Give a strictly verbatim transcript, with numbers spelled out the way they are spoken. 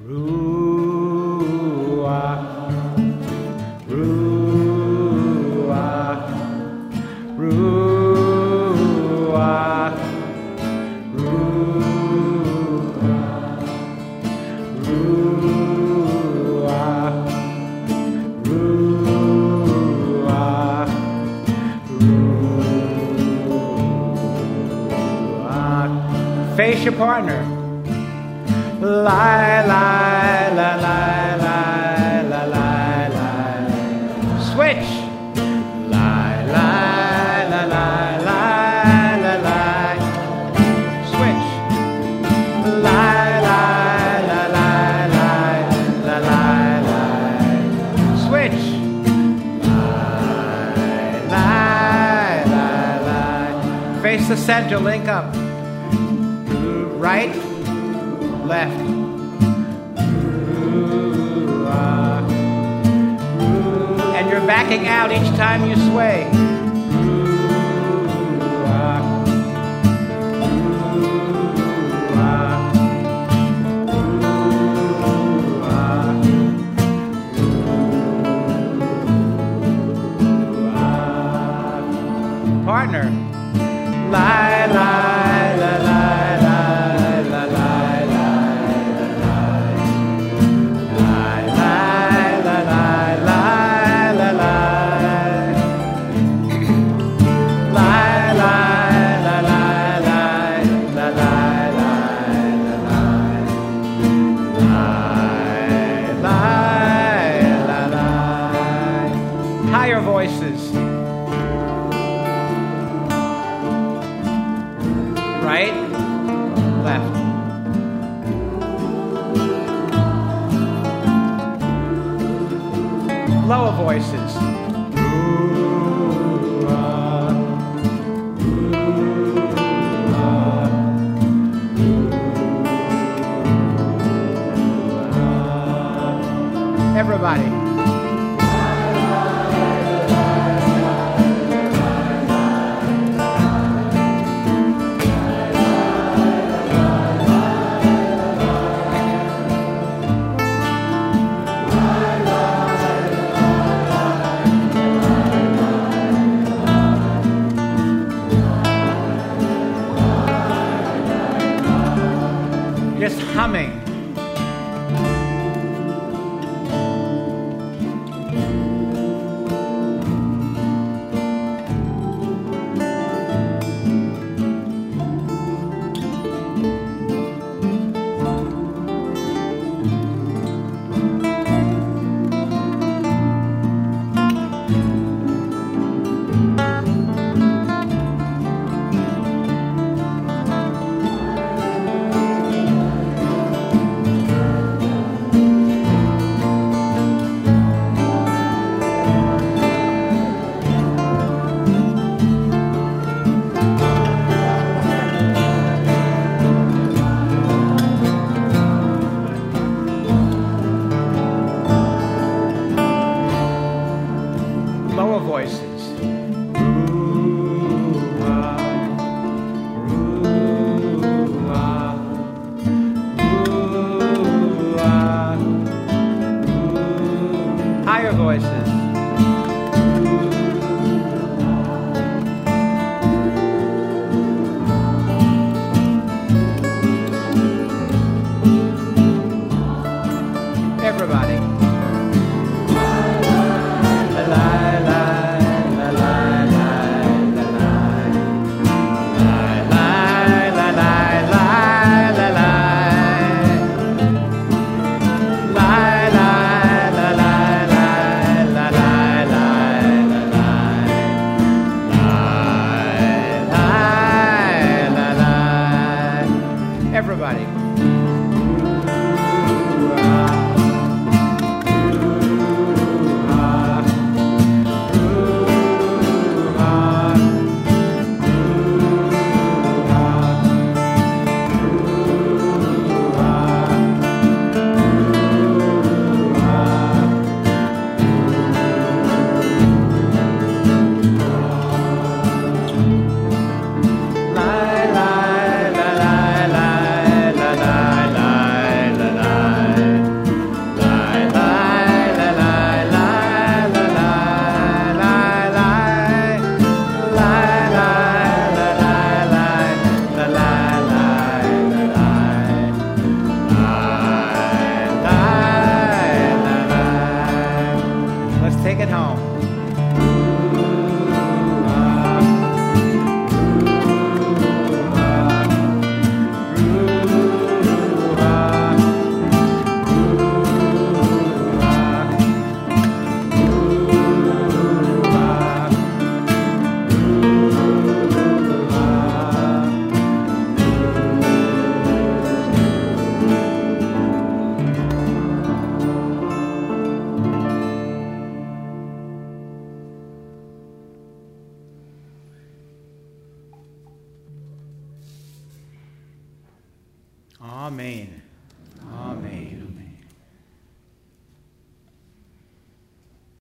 Ruach, Ruach, Ruach, Ruach, Ruach, Ruach, Ruach. Face your partner. Lie, lie, lie, lie, lie, lie, lie, lie. Switch. Lie, lie, lie, lie, lie, lie, lie. Switch. Lie, lie, lie, lie, lie, lie, lie, lie. Switch. Lie, lie, lie, lie. Face the center, link up. Right. Left. And you're backing out each time you sway. Partner. Lie, lie, lie, lie. Higher voices. Right, left. Lower voices. Everybody. Just humming. Lower voices. Higher voices. Everybody. Everybody. La la la la la la la. Amen.